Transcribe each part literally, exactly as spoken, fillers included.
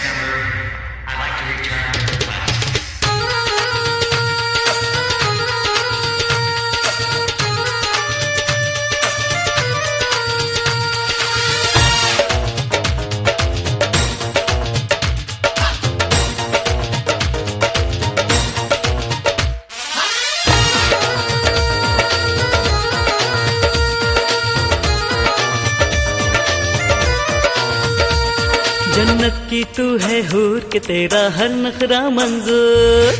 जन्नत की तू है हूर के तेरा हर नखरा मंजूर।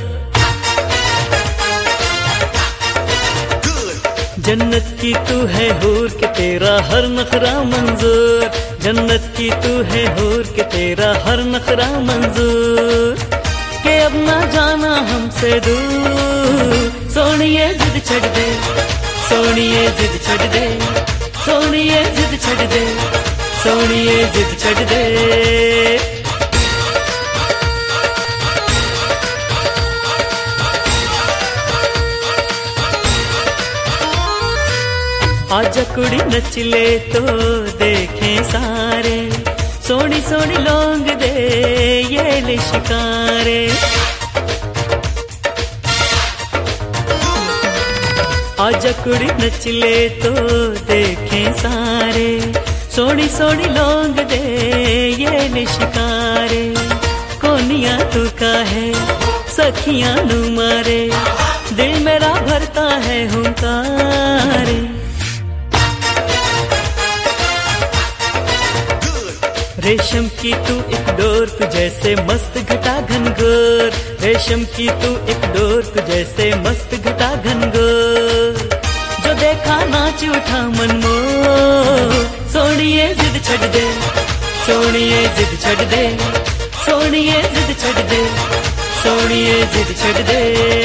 जन्नत की तू है हूर के तेरा हर नखरा मंजूर। जन्नत की तू है हूर के तेरा हर नखरा मंजूर। के अब ना जाना हमसे दूर, सोनिए जिद छड़ दे, सोनिए जिद छड़ दे, सोनिए जिद छड़ दे, सोनिए जिद छड़ दे। आजा कुड़ी नच ले तो देखें सारे, सोनी सोनी लोंग दे ये ले शिकारे। आजा कुड़ी नच ले तो देखें सारे, सोनी सोनी लोंग दे ये ले शिकारे। कोनिया तू का है सखियां नू मारे, दिल मेरा भरता है हुंकारे। रेशम की तू एक डोर तू जैसे मस्त घटा घनघोर। रेशम की तू एक डोर तू जैसे मस्त घटा घनघोर। जो देखा नाच उठा मन मोर, सोनिए जिद छड़ दे, सोनिए जिद छड़ दे, सोनिए जिद छड़ दे, सोनिए जिद छड़ दे।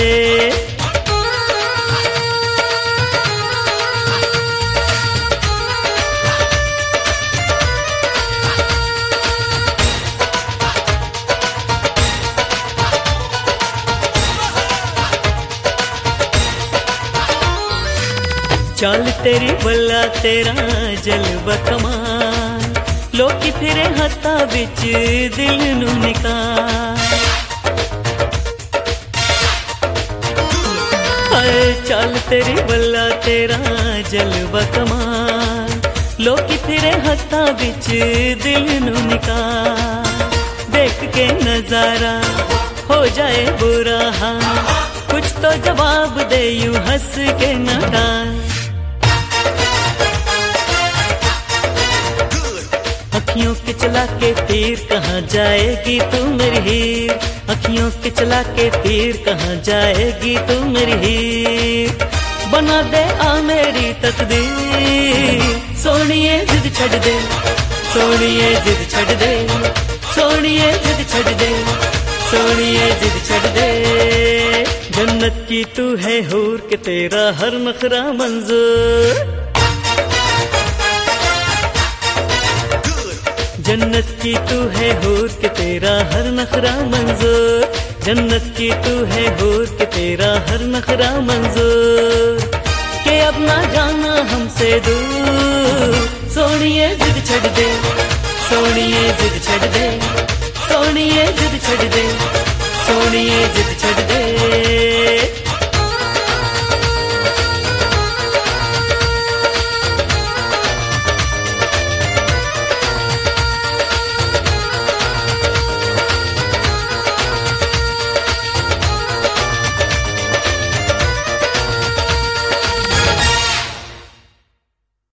चाल तेरी बल्ला तेरा जलवा कमाल, लोकी फिरे हत्ता बिच दिल नू निकाल। हाय चाल तेरी बल्ला तेरा जलवा कमाल, लोकी फिरे हत्ता बिच दिल नू निकाल। देख के नजारा हो जाए बुरा हाल, कुछ तो जवाब दे यूं हंस के न डाल। अखियों के चला के तीर कहाँ जाएगी तू मेरी हीर, अखियों के चला के तीर कहाँ जाएगी तू मेरी हीर। बना दे आ मेरी तकदीर, सोनिए जिद छड़ दे, सोनिए जिद छड़ दे, सोनिए जिद छड़ दे, सोनिए जिद छड़ दे। जन्नत की तू है हूर के तेरा हर नखरा मंजूर। जन्नत की तू है हूर के तेरा हर नखरा मंजूर। जन्नत की तू है हूर के तेरा हर नखरा मंजूर। के अब ना जाना हमसे दूर, सोनिए जिद छड़ दे, सोनिए जिद छड़ दे,